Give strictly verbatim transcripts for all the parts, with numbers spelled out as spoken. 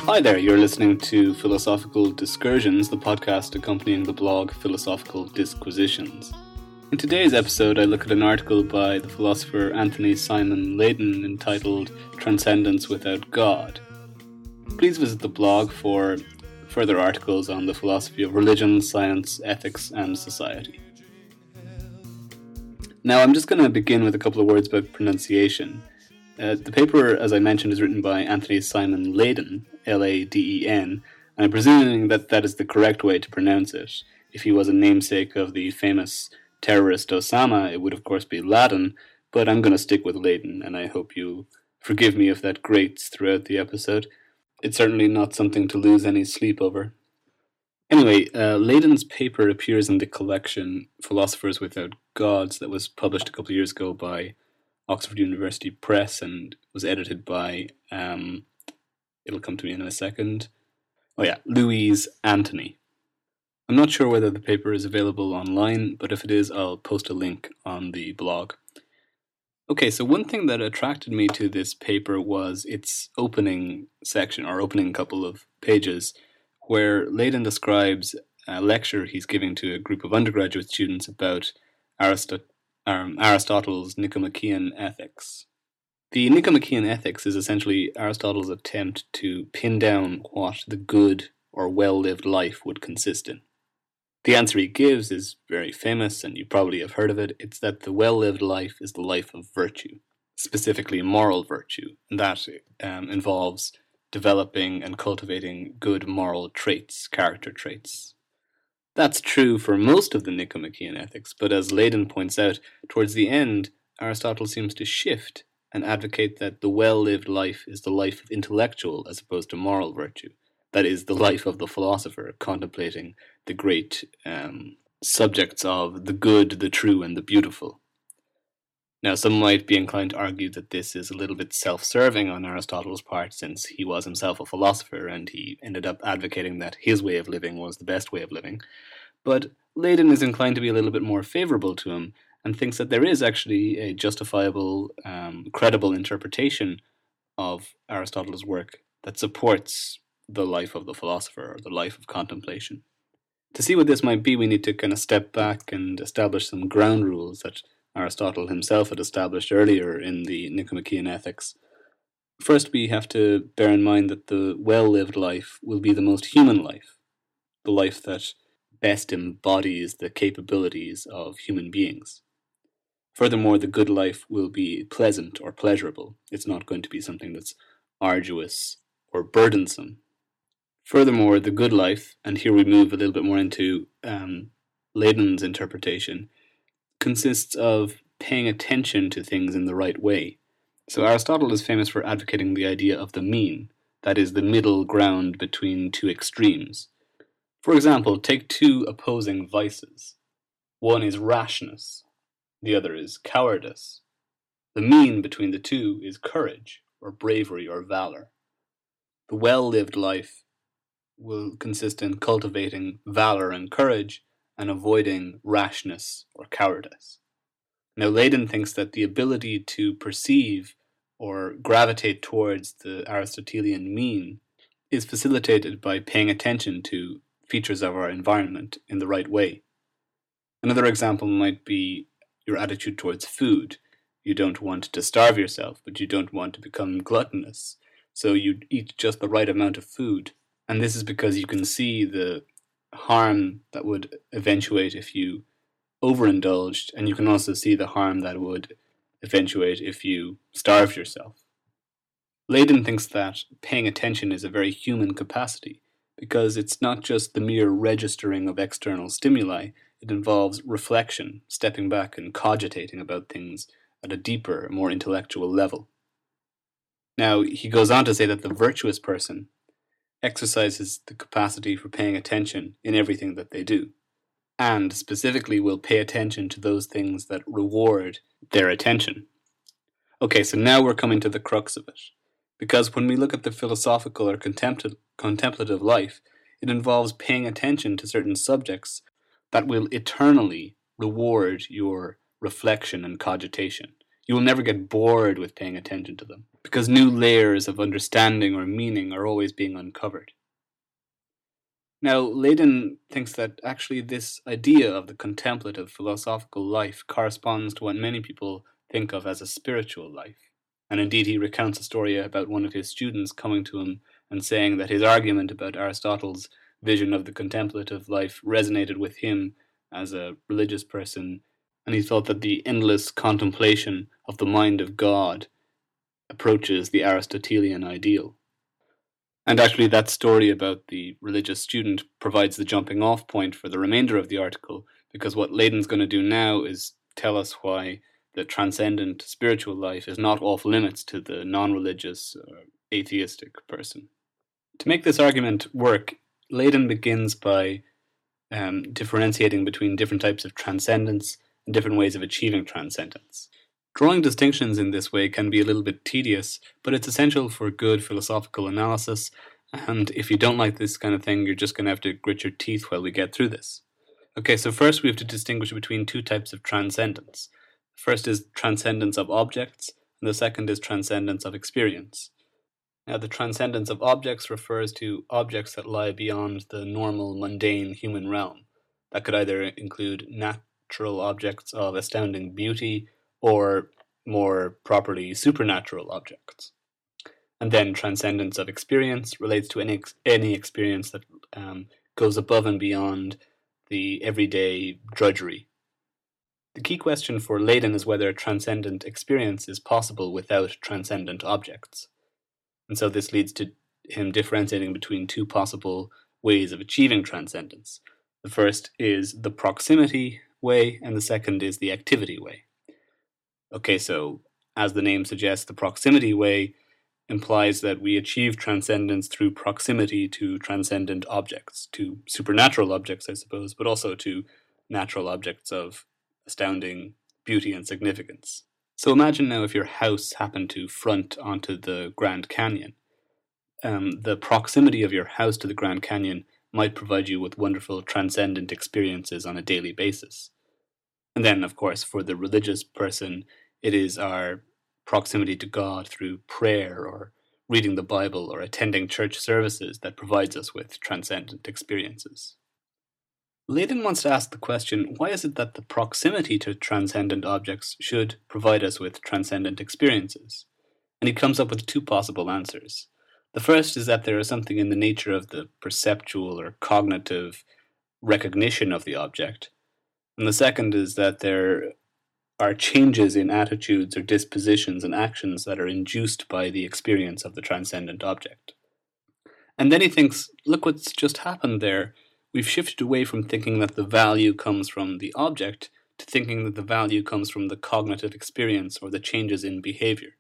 Hi there, you're listening to Philosophical Discursions, the podcast accompanying the blog Philosophical Disquisitions. In today's episode, I look at an article by the philosopher Anthony Simon Leyden entitled Transcendence Without God. Please visit the blog for further articles on the philosophy of religion, science, ethics, and society. Now, I'm just going to begin with a couple of words about pronunciation. Uh, the paper, as I mentioned, is written by Anthony Simon Leyden, L A D E N, and I'm presuming that that is the correct way to pronounce it. If he was a namesake of the famous terrorist Osama, it would of course be Laden, but I'm going to stick with Leyden, and I hope you forgive me if that grates throughout the episode. It's certainly not something to lose any sleep over. Anyway, uh, Leyden's paper appears in the collection Philosophers Without Gods that was published a couple of years ago by Oxford University Press and was edited by, um, it'll come to me in a second, oh yeah, Louise Antony. I'm not sure whether the paper is available online, but if it is, I'll post a link on the blog. Okay, so one thing that attracted me to this paper was its opening section, or opening couple of pages, where Leyden describes a lecture he's giving to a group of undergraduate students about Arist- um, Aristotle's Nicomachean Ethics. The Nicomachean Ethics is essentially Aristotle's attempt to pin down what the good or well-lived life would consist in. The answer he gives is very famous, and you probably have heard of it. It's that the well-lived life is the life of virtue, specifically moral virtue, and that um, involves developing and cultivating good moral traits, character traits. That's true for most of the Nicomachean Ethics, but as Leyden points out, towards the end, Aristotle seems to shift and advocate that the well-lived life is the life of intellectual as opposed to moral virtue. That is, the life of the philosopher, contemplating the great um, subjects of the good, the true, and the beautiful. Now, some might be inclined to argue that this is a little bit self-serving on Aristotle's part, since he was himself a philosopher and he ended up advocating that his way of living was the best way of living. But Leyden is inclined to be a little bit more favorable to him and thinks that there is actually a justifiable, um, credible interpretation of Aristotle's work that supports the life of the philosopher or the life of contemplation. To see what this might be, we need to kind of step back and establish some ground rules that Aristotle himself had established earlier in the Nicomachean Ethics. First, we have to bear in mind that the well-lived life will be the most human life, the life that best embodies the capabilities of human beings. Furthermore, the good life will be pleasant or pleasurable. It's not going to be something that's arduous or burdensome. Furthermore, the good life, and here we move a little bit more into um, Leyden's interpretation, consists of paying attention to things in the right way. So Aristotle is famous for advocating the idea of the mean, that is, the middle ground between two extremes. For example, take two opposing vices. One is rashness, the other is cowardice. The mean between the two is courage, or bravery, or valor. The well-lived life will consist in cultivating valor and courage and avoiding rashness or cowardice. Now, Leyden thinks that the ability to perceive or gravitate towards the Aristotelian mean is facilitated by paying attention to features of our environment in the right way. Another example might be your attitude towards food. You don't want to starve yourself, but you don't want to become gluttonous. So you eat just the right amount of food. And this is because you can see the harm that would eventuate if you overindulged, and you can also see the harm that would eventuate if you starved yourself. Leyden thinks that paying attention is a very human capacity, because it's not just the mere registering of external stimuli, it involves reflection, stepping back and cogitating about things at a deeper, more intellectual level. Now, he goes on to say that the virtuous person exercises the capacity for paying attention in everything that they do, and specifically will pay attention to those things that reward their attention. Okay, so now we're coming to the crux of it. Because when we look at the philosophical or contempl- contemplative life, it involves paying attention to certain subjects that will eternally reward your reflection and cogitation. You will never get bored with paying attention to them. because new layers of understanding or meaning are always being uncovered. Now, Leyden thinks that actually this idea of the contemplative philosophical life corresponds to what many people think of as a spiritual life. And indeed, he recounts a story about one of his students coming to him and saying that his argument about Aristotle's vision of the contemplative life resonated with him as a religious person, and he thought that the endless contemplation of the mind of God approaches the Aristotelian ideal. And actually, that story about the religious student provides the jumping off point for the remainder of the article, because what Leyden's going to do now is tell us why the transcendent spiritual life is not off limits to the non-religious or atheistic person. To make this argument work, Leyden begins by um, differentiating between different types of transcendence and different ways of achieving transcendence. Drawing distinctions in this way can be a little bit tedious, but it's essential for good philosophical analysis, and if you don't like this kind of thing, you're just going to have to grit your teeth while we get through this. Okay, so first we have to distinguish between two types of transcendence. The first is transcendence of objects, and the second is transcendence of experience. Now, the transcendence of objects refers to objects that lie beyond the normal, mundane human realm. That could either include natural objects of astounding beauty, or more properly, supernatural objects. And then transcendence of experience relates to any, any experience that um, goes above and beyond the everyday drudgery. The key question for Leyden is whether transcendent experience is possible without transcendent objects. And so this leads to him differentiating between two possible ways of achieving transcendence. The first is the proximity way, and the second is the activity way. Okay, so as the name suggests, the proximity way implies that we achieve transcendence through proximity to transcendent objects, to supernatural objects, I suppose, but also to natural objects of astounding beauty and significance. So imagine now if your house happened to front onto the Grand Canyon. Um, the proximity of your house to the Grand Canyon might provide you with wonderful transcendent experiences on a daily basis. And then, of course, for the religious person, it is our proximity to God through prayer or reading the Bible or attending church services that provides us with transcendent experiences. Leyden wants to ask the question, why is it that the proximity to transcendent objects should provide us with transcendent experiences? And he comes up with two possible answers. The first is that there is something in the nature of the perceptual or cognitive recognition of the object. And the second is that there are changes in attitudes or dispositions and actions that are induced by the experience of the transcendent object. And then he thinks, look what's just happened there. We've shifted away from thinking that the value comes from the object to thinking that the value comes from the cognitive experience or the changes in behavior.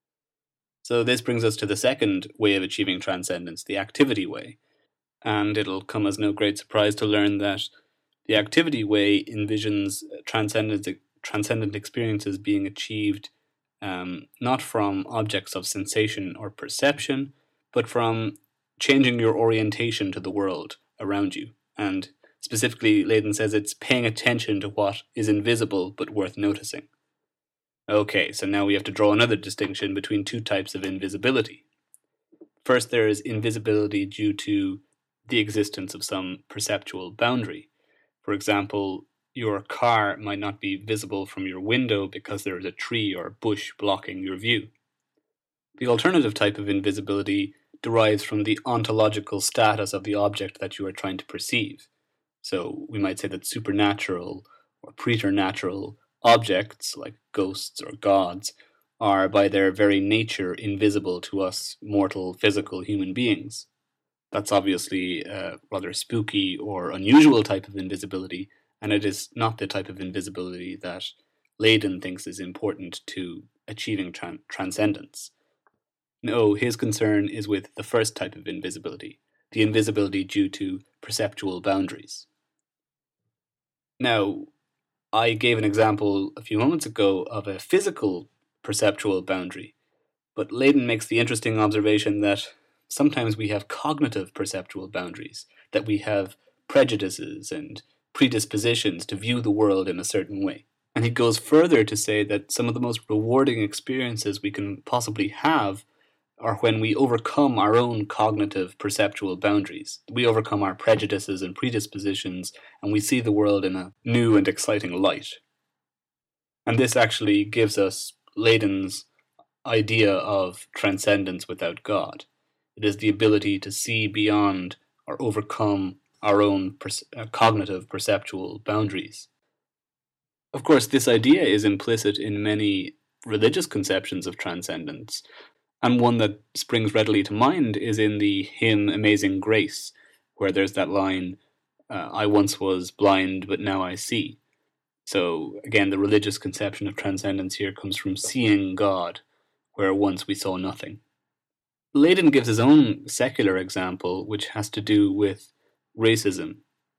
So this brings us to the second way of achieving transcendence, the activity way. And it'll come as no great surprise to learn that the activity way envisions transcendent, transcendent experiences being achieved um, not from objects of sensation or perception, but from changing your orientation to the world around you. And specifically, Leyden says it's paying attention to what is invisible but worth noticing. Okay, so now we have to draw another distinction between two types of invisibility. First, there is invisibility due to the existence of some perceptual boundary. For example, your car might not be visible from your window because there is a tree or bush blocking your view. The alternative type of invisibility derives from the ontological status of the object that you are trying to perceive. So we might say that supernatural or preternatural objects, like ghosts or gods, are by their very nature invisible to us mortal physical human beings. That's obviously a rather spooky or unusual type of invisibility, and it is not the type of invisibility that Leyden thinks is important to achieving tran- transcendence. No, his concern is with the first type of invisibility, the invisibility due to perceptual boundaries. Now, I gave an example a few moments ago of a physical perceptual boundary, but Leyden makes the interesting observation that sometimes we have cognitive perceptual boundaries, that we have prejudices and predispositions to view the world in a certain way. And he goes further to say that some of the most rewarding experiences we can possibly have are when we overcome our own cognitive perceptual boundaries. We overcome our prejudices and predispositions, and we see the world in a new and exciting light. And this actually gives us Leiden's idea of transcendence without God. It is the ability to see beyond or overcome our own per- uh, cognitive perceptual boundaries. Of course, this idea is implicit in many religious conceptions of transcendence, and one that springs readily to mind is in the hymn Amazing Grace, where there's that line, uh, I once was blind, but now I see. So, again, the religious conception of transcendence here comes from seeing God, where once we saw nothing. Leiden gives his own secular example, which has to do with racism.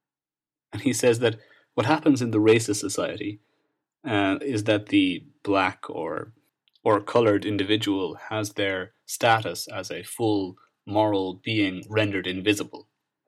And he says that what happens in the racist society uh, is that the black or or colored individual has their status as a full moral being rendered invisible.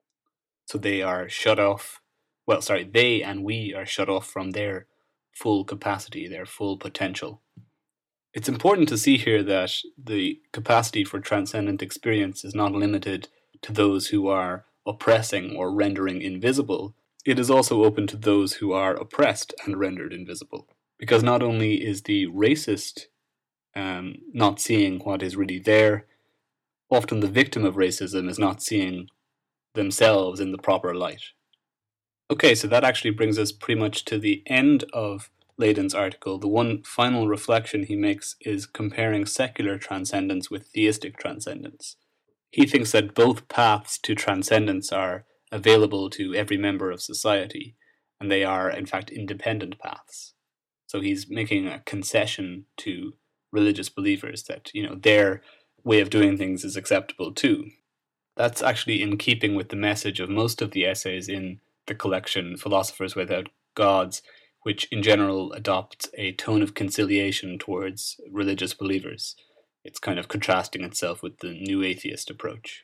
So they are shut off, well, sorry, they and we are shut off from their full capacity, their full potential. It's important to see here that the capacity for transcendent experience is not limited to those who are oppressing or rendering invisible. It is also open to those who are oppressed and rendered invisible. Because not only is the racist um, not seeing what is really there, often the victim of racism is not seeing themselves in the proper light. Okay, so that actually brings us pretty much to the end of Leiden's article. The one final reflection he makes is comparing secular transcendence with theistic transcendence. He thinks that both paths to transcendence are available to every member of society, and they are, in fact, independent paths. So he's making a concession to religious believers that, you know, their way of doing things is acceptable too. That's actually in keeping with the message of most of the essays in the collection Philosophers Without Gods, which in general adopts a tone of conciliation towards religious believers. It's kind of contrasting itself with the new atheist approach.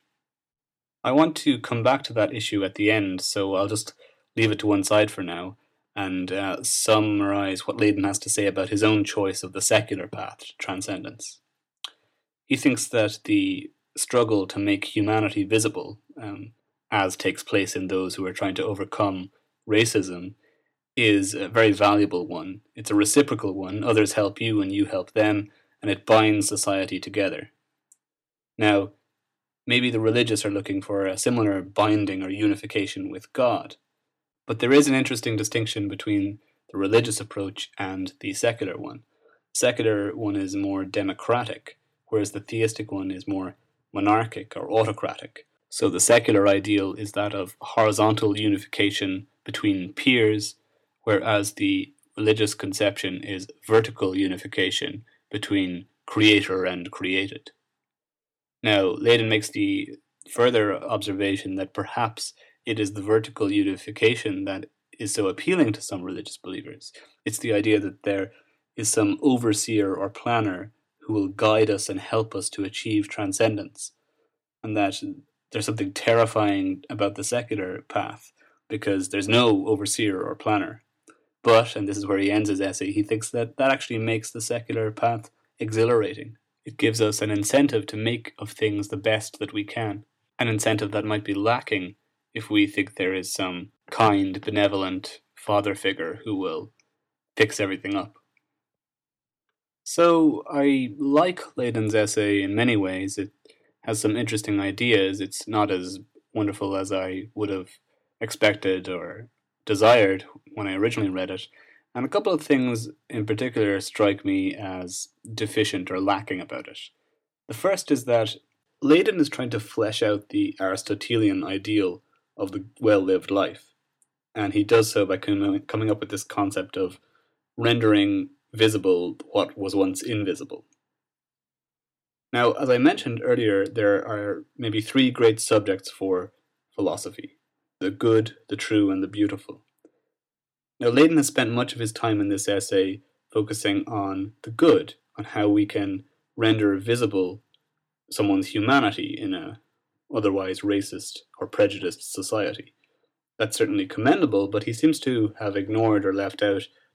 I want to come back to that issue at the end, so I'll just leave it to one side for now and uh, summarize what Leiden has to say about his own choice of the secular path to transcendence. He thinks that the struggle to make humanity visible, um, as takes place in those who are trying to overcome racism, is a very valuable one. It's a reciprocal one. Others help you and you help them, and it binds society together. Now, maybe the religious are looking for a similar binding or unification with God, but there is an interesting distinction between the religious approach and the secular one. The secular one is more democratic, whereas the theistic one is more monarchic or autocratic. So the secular ideal is that of horizontal unification between peers, whereas the religious conception is vertical unification between creator and created. Now, Leiden makes the further observation that perhaps it is the vertical unification that is so appealing to some religious believers. It's the idea that there is some overseer or planner who will guide us and help us to achieve transcendence, and that there's something terrifying about the secular path because there's no overseer or planner. But, and this is where he ends his essay, he thinks that that actually makes the secular path exhilarating. It gives us an incentive to make of things the best that we can, an incentive that might be lacking if we think there is some kind, benevolent father figure who will fix everything up. So I like Leiden's essay in many ways. It has some interesting ideas. It's not as wonderful as I would have expected or desired when I originally read it. And a couple of things in particular strike me as deficient or lacking about it. The first is that Leiden is trying to flesh out the Aristotelian ideal of the well-lived life. And he does so by coming up with this concept of rendering visible what was once invisible. Now, as I mentioned earlier, there are maybe three great subjects for philosophy: the good, the true, and the beautiful. Now, Leiden has spent much of his time in this essay focusing on the good, on how we can render visible someone's humanity in a otherwise racist or prejudiced society. That's certainly commendable, but he seems to have ignored or left out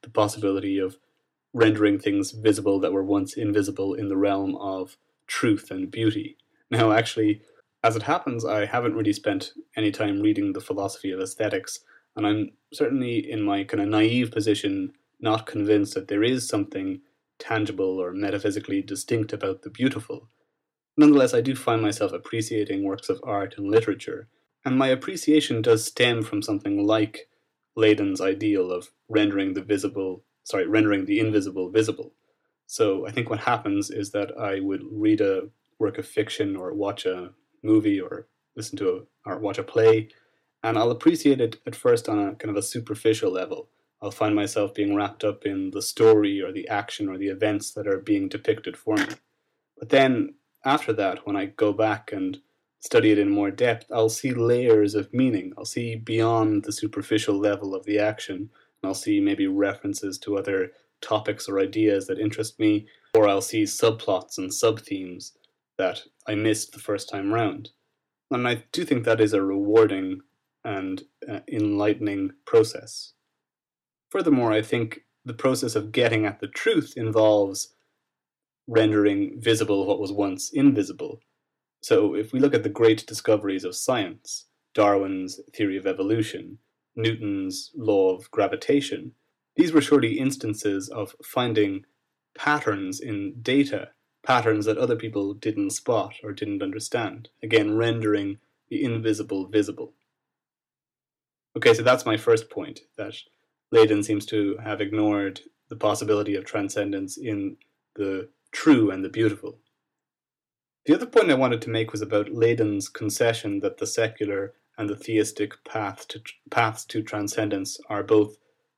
the possibility of rendering things visible that were once invisible in the realm of truth and beauty. Now, actually, as it happens, I haven't really spent any time reading the philosophy of aesthetics, and I'm certainly in my kind of naive position not convinced that there is something tangible or metaphysically distinct about the beautiful. Nonetheless, I do find myself appreciating works of art and literature, and my appreciation does stem from something like Leiden's ideal of rendering the visible, sorry, rendering the invisible visible. So I think what happens is that I would read a work of fiction or watch a movie or listen to a, or watch a play, and I'll appreciate it at first on a kind of a superficial level. I'll find myself being wrapped up in the story or the action or the events that are being depicted for me. But then after that, when I go back and study it in more depth, I'll see layers of meaning. I'll see beyond the superficial level of the action, and I'll see maybe references to other topics or ideas that interest me, or I'll see subplots and sub-themes that I missed the first time round. And I do think that is a rewarding and uh, enlightening process. Furthermore, I think the process of getting at the truth involves rendering visible what was once invisible. So if we look at the great discoveries of science, Darwin's theory of evolution, Newton's law of gravitation, these were surely instances of finding patterns in data, patterns that other people didn't spot or didn't understand, again rendering the invisible visible. Okay, so that's my first point, that Leiden seems to have ignored the possibility of transcendence in the true and the beautiful. The other point I wanted to make was about Leiden's concession that the secular and the theistic path to, paths to transcendence are both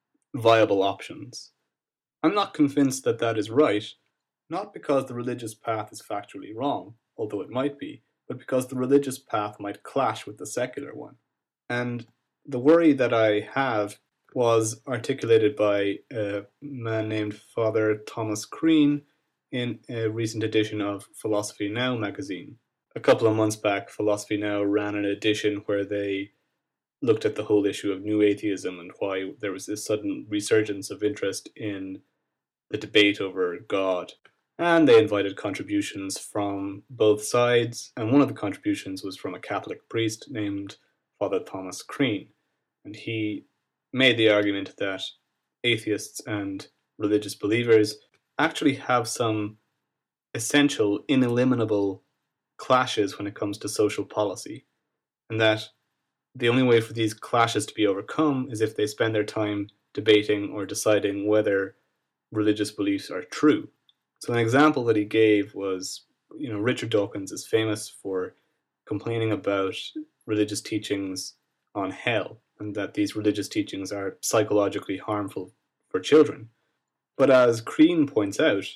viable options. I'm not convinced that that is right, not because the religious path is factually wrong, although it might be, but because the religious path might clash with the secular one. And the worry that I have was articulated by a man named Father Thomas Crean in a recent edition of Philosophy Now magazine. A couple of months back, Philosophy Now ran an edition where they looked at the whole issue of new atheism and why there was this sudden resurgence of interest in the debate over God. And they invited contributions from both sides, and one of the contributions was from a Catholic priest named Father Thomas Crean. And he made the argument that atheists and religious believers actually have some essential, ineliminable clashes when it comes to social policy, and that the only way for these clashes to be overcome is if they spend their time debating or deciding whether religious beliefs are true. So an example that he gave was, you know, Richard Dawkins is famous for complaining about religious teachings on hell, and that these religious teachings are psychologically harmful for children. But as Crean points out,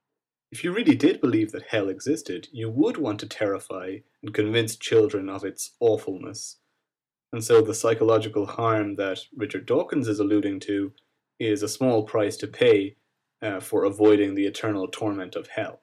if you really did believe that hell existed, you would want to terrify and convince children of its awfulness. And so the psychological harm that Richard Dawkins is alluding to is a small price to pay uh, for avoiding the eternal torment of hell.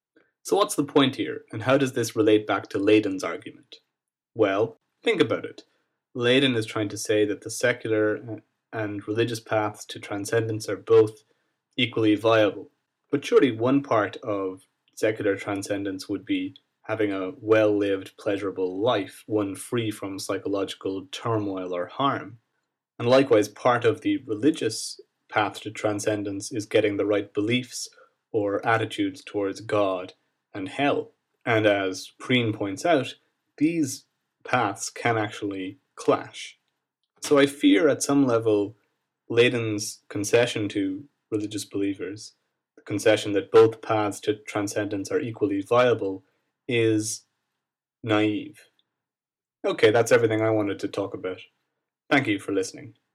So what's the point here, and how does this relate back to Leiden's argument? Well, think about it. Leiden is trying to say that the secular and religious paths to transcendence are both equally viable. But surely one part of secular transcendence would be having a well-lived, pleasurable life, one free from psychological turmoil or harm. And likewise, part of the religious path to transcendence is getting the right beliefs or attitudes towards God and hell. And as Crean points out, these paths can actually clash. So I fear at some level Leiden's concession to religious believers, the concession that both paths to transcendence are equally viable, is naive. Okay, that's everything I wanted to talk about. Thank you for listening.